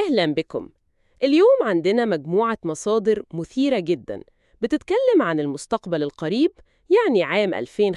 أهلا بكم. اليوم عندنا مجموعة مصادر مثيرة جدا بتتكلم عن المستقبل القريب، يعني عام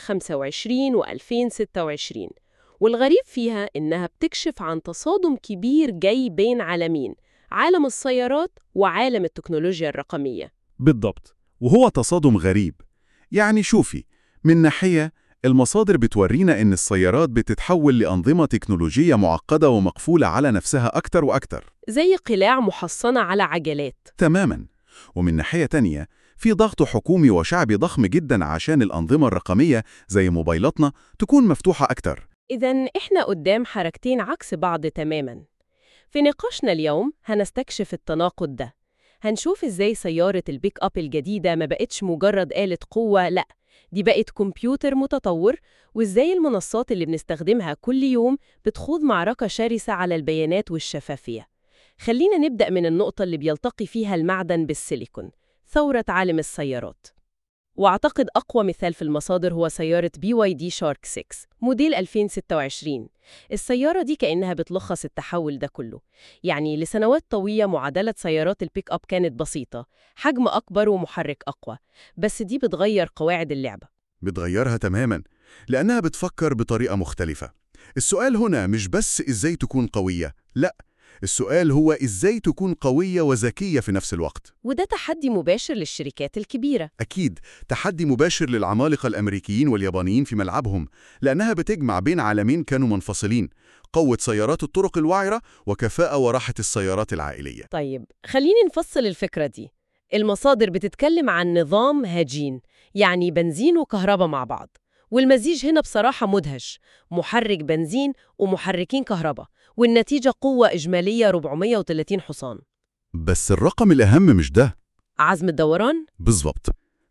2025 و2026. والغريب فيها إنها بتكشف عن تصادم كبير جاي بين عالمين، عالم السيارات وعالم التكنولوجيا الرقمية. بالضبط، وهو تصادم غريب. يعني شوفي، من ناحية المصادر بتورينا إن السيارات بتتحول لأنظمة تكنولوجية معقدة ومقفولة على نفسها أكتر وأكتر. زي قلاع محصنة على عجلات. تماماً. ومن ناحية تانية، في ضغط حكومي وشعبي ضخم جداً عشان الأنظمة الرقمية زي موبايلاتنا تكون مفتوحة أكتر. إذن إحنا قدام حركتين عكس بعض تماماً. في نقاشنا اليوم هنستكشف التناقض ده. هنشوف إزاي سيارة البيك أب الجديدة ما بقتش مجرد آلة قوة، لأ، دي بقت كمبيوتر متطور، وإزاي المنصات اللي بنستخدمها كل يوم بتخوض معركة شرسة على البيانات والشفافية. خلينا نبدأ من النقطة اللي بيلتقي فيها المعدن بالسيليكون، ثورة عالم السيارات. وأعتقد أقوى مثال في المصادر هو سيارة BYD شارك 6 موديل 2026. السيارة دي كأنها بتلخص التحول ده كله. يعني لسنوات طويلة معادلة سيارات البيك أب كانت بسيطة، حجم أكبر ومحرك أقوى، بس دي بتغير قواعد اللعبة. بتغيرها تماماً، لأنها بتفكر بطريقة مختلفة. السؤال هنا مش بس إزاي تكون قوية، لأ، السؤال هو إزاي تكون قوية وذكية في نفس الوقت. وده تحدي مباشر للشركات الكبيرة. أكيد، تحدي مباشر للعمالقة الأمريكيين واليابانيين في ملعبهم، لأنها بتجمع بين عالمين كانوا منفصلين: قوة سيارات الطرق الوعرة وكفاءة وراحة السيارات العائلية. طيب، خليني نفصل الفكرة دي. المصادر بتتكلم عن نظام هجين، يعني بنزين وكهرباء مع بعض. والمزيج هنا بصراحة مدهش، محرك بنزين ومحركين كهرباء، والنتيجة قوة إجمالية 430 حصان. بس الرقم الأهم مش ده. عزم الدوران؟ بالظبط،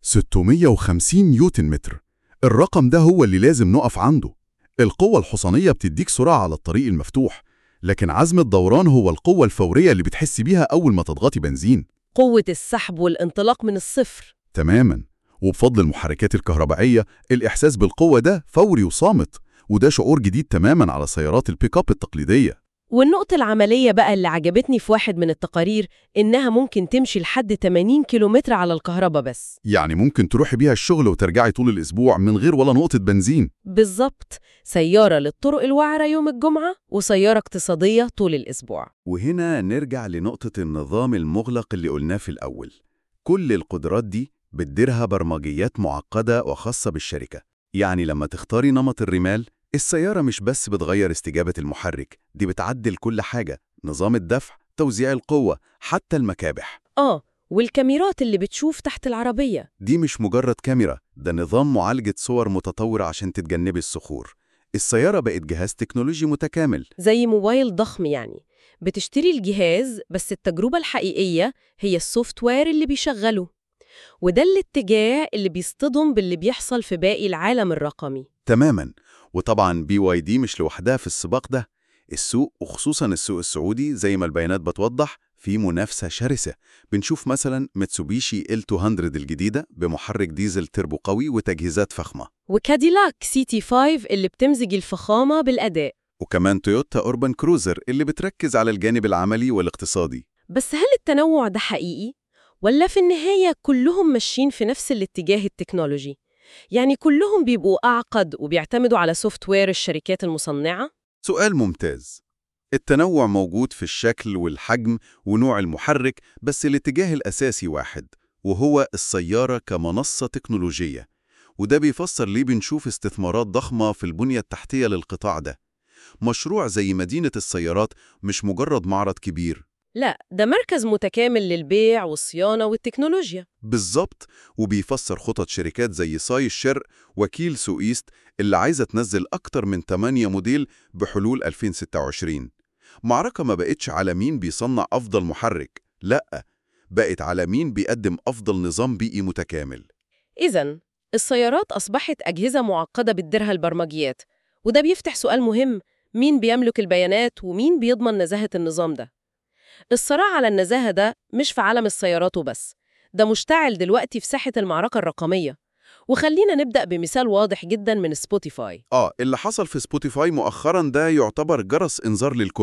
650 نيوتن متر. الرقم ده هو اللي لازم نقف عنده. القوة الحصانية بتديك سرعة على الطريق المفتوح، لكن عزم الدوران هو القوة الفورية اللي بتحس بيها أول ما تضغطي بنزين. قوة السحب والانطلاق من الصفر. تماماً. وبفضل المحركات الكهربائية، الإحساس بالقوة ده فوري وصامت، وده شعور جديد تماماً على سيارات البيك أب التقليدية. والنقطة العملية بقى اللي عجبتني في واحد من التقارير، إنها ممكن تمشي لحد 80 كيلومتر على الكهرباء بس. يعني ممكن تروحي بيها الشغل وترجعي طول الأسبوع من غير ولا نقطة بنزين. بالظبط، سيارة للطرق الوعرة يوم الجمعة وسيارة اقتصادية طول الأسبوع. وهنا نرجع لنقطة النظام المغلق اللي قلناه في الأول. كل القدرات دي بتديرها برمجيات معقدة وخاصة بالشركة. يعني لما تختاري نمط الرمال، السيارة مش بس بتغير استجابة المحرك، دي بتعدل كل حاجة: نظام الدفع، توزيع القوة، حتى المكابح. والكاميرات اللي بتشوف تحت العربية. دي مش مجرد كاميرا، ده نظام معالجة صور متطور عشان تتجنبي الصخور. السيارة بقت جهاز تكنولوجي متكامل. زي موبايل ضخم يعني. بتشتري الجهاز، بس التجربة الحقيقية هي السوفت وير اللي بيشغله. وده الاتجاه اللي بيصطدم باللي بيحصل في باقي العالم الرقمي. تماماً. وطبعاً BYD مش لوحدها في السباق ده. السوق، وخصوصاً السوق السعودي، زي ما البيانات بتوضح، في منافسة شرسة. بنشوف مثلاً ميتسوبيشي L200 الجديدة بمحرك ديزل تربو قوي وتجهيزات فخمة، وكاديلاك CT5 اللي بتمزج الفخامة بالأداء. وكمان تويوتا أوربان كروزر اللي بتركز على الجانب العملي والاقتصادي. بس هل التنوع ده حقيقي؟ ولا في النهاية كلهم ماشيين في نفس الاتجاه التكنولوجي؟ يعني كلهم بيبقوا أعقد وبيعتمدوا على سوفت وير الشركات المصنعة؟ سؤال ممتاز. التنوع موجود في الشكل والحجم ونوع المحرك، بس الاتجاه الأساسي واحد، وهو السيارة كمنصة تكنولوجية. وده بيفسر ليه بنشوف استثمارات ضخمة في البنية التحتية للقطاع ده. مشروع زي مدينة السيارات مش مجرد معرض كبير. لا، ده مركز متكامل للبيع والصيانة والتكنولوجيا. بالظبط. وبيفسر خطط شركات زي ساي الشرق وكيل سويست اللي عايزة تنزل أكتر من 8 موديل بحلول 2026. معركة ما بقتش على مين بيصنع أفضل محرك، لأ، بقت على مين بيقدم أفضل نظام بيئي متكامل. إذن السيارات أصبحت أجهزة معقدة بتديرها البرمجيات، وده بيفتح سؤال مهم: مين بيملك البيانات ومين بيضمن نزاهة النظام ده؟ الصراع على النزاهة ده مش في عالم السيارات وبس، ده مشتعل دلوقتي في ساحة المعركة الرقمية. وخلينا نبدأ بمثال واضح جدا من سبوتيفاي. اللي حصل في سبوتيفاي مؤخراً ده يعتبر جرس إنذار للكل.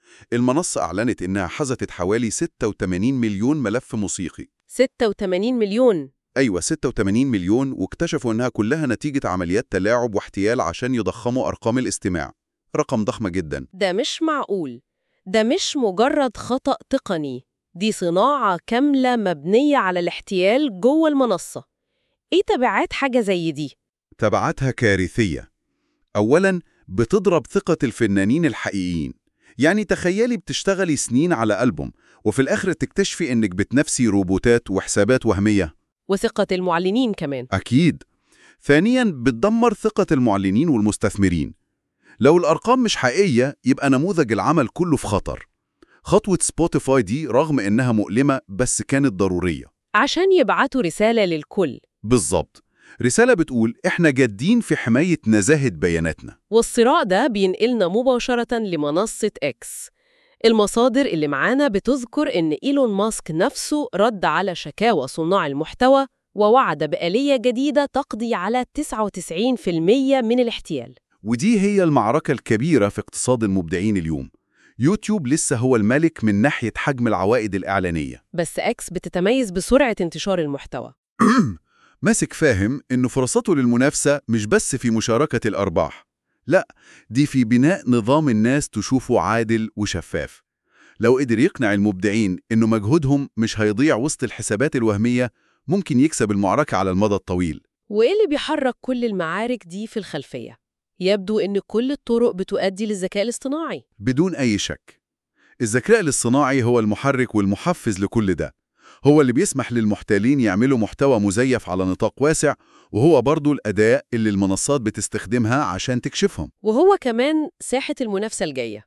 المنصة أعلنت إنها حذفت حوالي 86 مليون ملف موسيقي. 86 مليون؟ أيوة 86 مليون، واكتشفوا إنها كلها نتيجة عمليات تلاعب واحتيال عشان يضخموا أرقام الاستماع. رقم ضخم جدا. ده مش معقول. ده مش مجرد خطأ تقني، دي صناعة كاملة مبنية على الاحتيال جوه المنصة. إيه تبعات حاجة زي دي؟ تبعاتها كارثية. أولاً، بتضرب ثقة الفنانين الحقيقيين. يعني تخيلي بتشتغلي سنين على ألبوم، وفي الآخر تكتشفي إنك بتنافسي روبوتات وحسابات وهمية. وثقة المعلنين كمان. أكيد. ثانياً، بتدمر ثقة المعلنين والمستثمرين. لو الأرقام مش حقيقية يبقى نموذج العمل كله في خطر. خطوة سبوتيفاي دي رغم إنها مؤلمة بس كانت ضرورية. عشان يبعتوا رسالة للكل. بالظبط. رسالة بتقول إحنا جادين في حماية نزاهة بياناتنا. والصراع ده بينقلنا مباشرة لمنصة إكس. المصادر اللي معانا بتذكر إن إيلون ماسك نفسه رد على شكاوى صناع المحتوى ووعد بآلية جديدة تقضي على 99% من الاحتيال. ودي هي المعركة الكبيرة في اقتصاد المبدعين اليوم. يوتيوب لسه هو الملك من ناحية حجم العوائد الإعلانية. بس إكس بتتميز بسرعة انتشار المحتوى. ماسك فاهم إنه فرصته للمنافسة مش بس في مشاركة الأرباح، لا، دي في بناء نظام الناس تشوفه عادل وشفاف. لو قدر يقنع المبدعين إنه مجهودهم مش هيضيع وسط الحسابات الوهمية، ممكن يكسب المعركة على المدى الطويل. وإيه اللي بيحرك كل المعارك دي في الخلفية؟ يبدو إن كل الطرق بتؤدي للذكاء الاصطناعي. بدون أي شك، الذكاء الاصطناعي هو المحرك والمحفز لكل ده. هو اللي بيسمح للمحتالين يعملوا محتوى مزيف على نطاق واسع، وهو برضو الأداة اللي المنصات بتستخدمها عشان تكشفهم. وهو كمان ساحة المنافسة الجاية.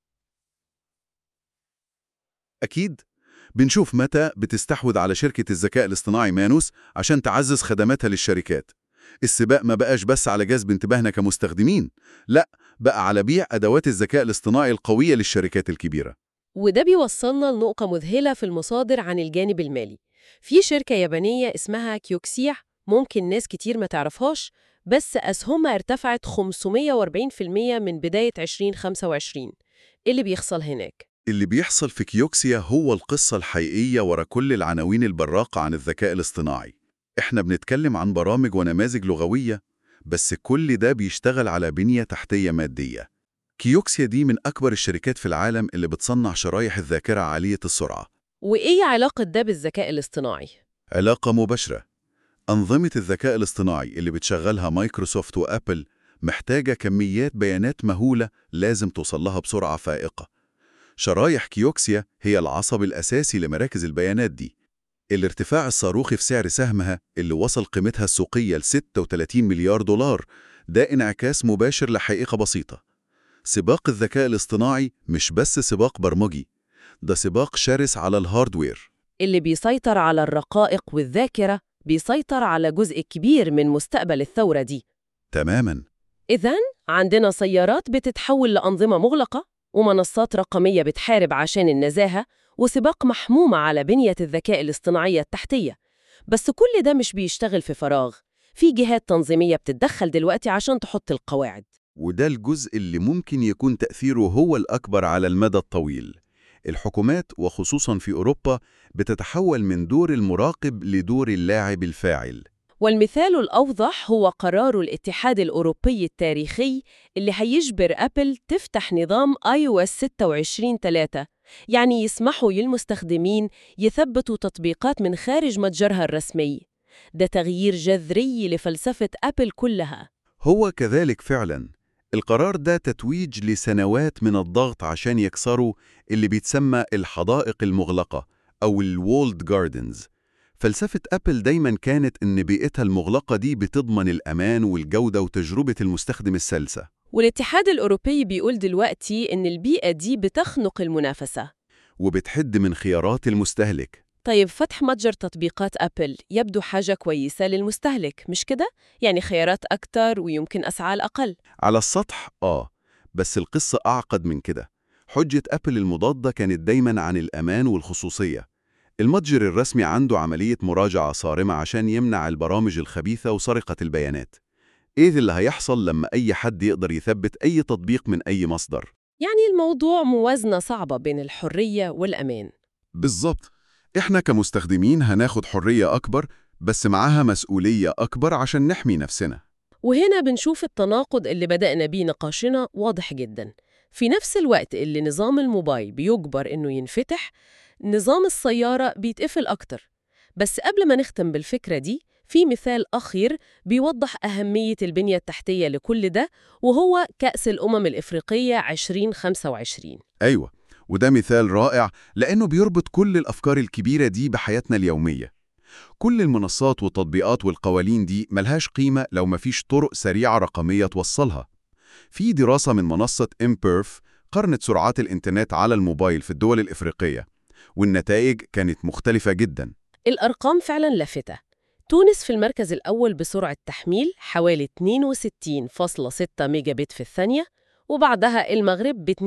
أكيد. بنشوف متى بتستحوذ على شركة الذكاء الاصطناعي مانوس عشان تعزز خدماتها للشركات. السباق ما بقاش بس على جذب انتباهنا كمستخدمين، لا، بقى على بيع أدوات الذكاء الاصطناعي القوية للشركات الكبيرة. وده بيوصلنا لنقطة مذهلة في المصادر عن الجانب المالي. في شركة يابانية اسمها كيوكسيا، ممكن ناس كتير ما تعرفهاش، بس أسهمها ارتفعت 540% من بداية 2025. إيه اللي بيحصل هناك؟ اللي بيحصل في كيوكسيا هو القصة الحقيقية ورا كل العناوين البراقة عن الذكاء الاصطناعي. احنا بنتكلم عن برامج ونماذج لغوية، بس كل ده بيشتغل على بنية تحتية مادية. كيوكسيا دي من أكبر الشركات في العالم اللي بتصنع شرايح الذاكرة عالية السرعة. وإيه علاقة ده بالذكاء الاصطناعي؟ علاقة مباشرة. أنظمة الذكاء الاصطناعي اللي بتشغلها مايكروسوفت وأبل محتاجة كميات بيانات مهولة لازم توصلها بسرعة فائقة. شرايح كيوكسيا هي العصب الأساسي لمراكز البيانات دي. الارتفاع الصاروخي في سعر سهمها اللي وصل قيمتها السوقية ل 36 مليار دولار ده انعكاس مباشر لحقيقة بسيطة. سباق الذكاء الاصطناعي مش بس سباق برمجي، ده سباق شرس على الهاردوير. اللي بيسيطر على الرقائق والذاكرة بيسيطر على جزء كبير من مستقبل الثورة دي. تماماً. إذن عندنا سيارات بتتحول لأنظمة مغلقة، ومنصات رقمية بتحارب عشان النزاهة، وسباق محموم على بنية الذكاء الاصطناعية التحتية. بس كل ده مش بيشتغل في فراغ، في جهات تنظيمية بتتدخل دلوقتي عشان تحط القواعد. وده الجزء اللي ممكن يكون تأثيره هو الأكبر على المدى الطويل. الحكومات وخصوصاً في أوروبا بتتحول من دور المراقب لدور اللاعب الفاعل. والمثال الأوضح هو قرار الاتحاد الأوروبي التاريخي اللي هيجبر أبل تفتح نظام iOS 26.3، يعني يسمحوا للمستخدمين يثبتوا تطبيقات من خارج متجرها الرسمي. ده تغيير جذري لفلسفة أبل كلها. هو كذلك فعلاً. القرار ده تتويج لسنوات من الضغط عشان يكسروا اللي بيتسمى الحدائق المغلقة أو الوولد جاردنز. فلسفة أبل دايماً كانت إن بيئتها المغلقة دي بتضمن الأمان والجودة وتجربة المستخدم السلسة. والاتحاد الأوروبي بيقول دلوقتي إن البيئة دي بتخنق المنافسة وبتحد من خيارات المستهلك. طيب فتح متجر تطبيقات أبل يبدو حاجة كويسة للمستهلك، مش كده؟ يعني خيارات أكتر ويمكن أسعار أقل. على السطح بس القصة أعقد من كده. حجة أبل المضادة كانت دايماً عن الأمان والخصوصية. المتجر الرسمي عنده عملية مراجعة صارمة عشان يمنع البرامج الخبيثة وسرقة البيانات. إيه اللي هيحصل لما أي حد يقدر يثبت أي تطبيق من أي مصدر؟ يعني الموضوع موازنة صعبة بين الحرية والأمان. بالظبط. إحنا كمستخدمين هناخد حرية أكبر، بس معاها مسؤولية أكبر عشان نحمي نفسنا. وهنا بنشوف التناقض اللي بدأنا بيه نقاشنا واضح جدا. في نفس الوقت اللي نظام الموبايل بيجبر إنه ينفتح، نظام السيارة بيتقفل أكتر. بس قبل ما نختم بالفكرة دي، في مثال أخير بيوضح أهمية البنية التحتية لكل ده، وهو كأس الأمم الإفريقية 2025. أيوة، وده مثال رائع لأنه بيربط كل الأفكار الكبيرة دي بحياتنا اليومية. كل المنصات والتطبيقات والقوانين دي ملهاش قيمة لو مفيش طرق سريعة رقمية توصلها. في دراسة من منصة إمبيرف قارنت سرعات الإنترنت على الموبايل في الدول الإفريقية، والنتائج كانت مختلفة جداً. الأرقام فعلا لافتة. تونس في المركز الأول بسرعة تحميل حوالي 62.6 ميجا بت في الثانية، وبعدها المغرب ب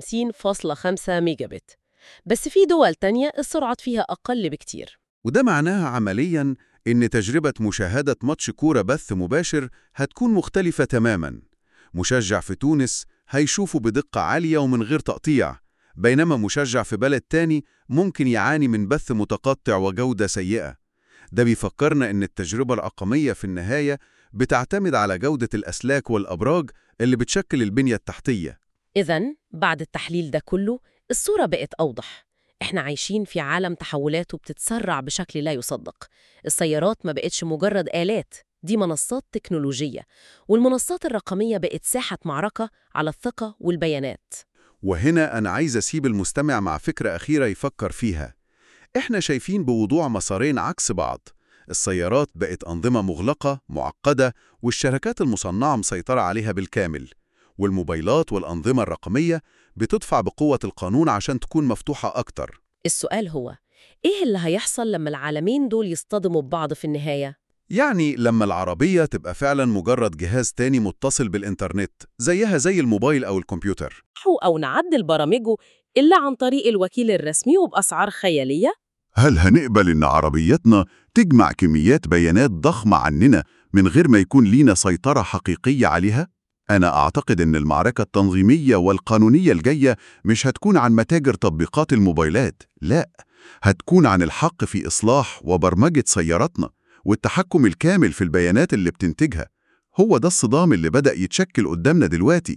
52.5 ميجا بت. بس في دول تانية السرعات فيها أقل بكتير. وده معناها عملياً إن تجربة مشاهدة ماتش كورة بث مباشر هتكون مختلفة تماماً. مشجع في تونس هيشوفه بدقة عالية ومن غير تقطيع، بينما مشجع في بلد تاني ممكن يعاني من بث متقطع وجودة سيئة. ده بيفكرنا إن التجربة الرقمية في النهاية بتعتمد على جودة الأسلاك والأبراج اللي بتشكل البنية التحتية. إذن بعد التحليل ده كله، الصورة بقت أوضح. إحنا عايشين في عالم تحولاته بتتسرع بشكل لا يصدق. السيارات ما بقتش مجرد آلات، دي منصات تكنولوجية، والمنصات الرقمية بقت ساحة معركة على الثقة والبيانات. وهنا أنا عايز أسيب المستمع مع فكرة أخيرة يفكر فيها. إحنا شايفين بوضوح مسارين عكس بعض. السيارات بقت أنظمة مغلقة معقدة والشركات المصنعة مسيطرة عليها بالكامل، والموبايلات والأنظمة الرقمية بتدفع بقوة القانون عشان تكون مفتوحة أكتر. السؤال هو، إيه اللي هيحصل لما العالمين دول يصطدموا ببعض في النهاية؟ يعني لما العربية تبقى فعلا مجرد جهاز تاني متصل بالإنترنت زيها زي الموبايل أو الكمبيوتر. أو نعدل برامجه إلا عن طريق الوكيل الرسمي وبأسعار خيالية؟ هل هنقبل إن عربيتنا تجمع كميات بيانات ضخمة عننا من غير ما يكون لينا سيطرة حقيقية عليها؟ أنا أعتقد إن المعركة التنظيمية والقانونية الجاية مش هتكون عن متاجر تطبيقات الموبايلات، لا، هتكون عن الحق في إصلاح وبرمجة سياراتنا والتحكم الكامل في البيانات اللي بتنتجها. هو ده الصدام اللي بدأ يتشكل قدامنا دلوقتي.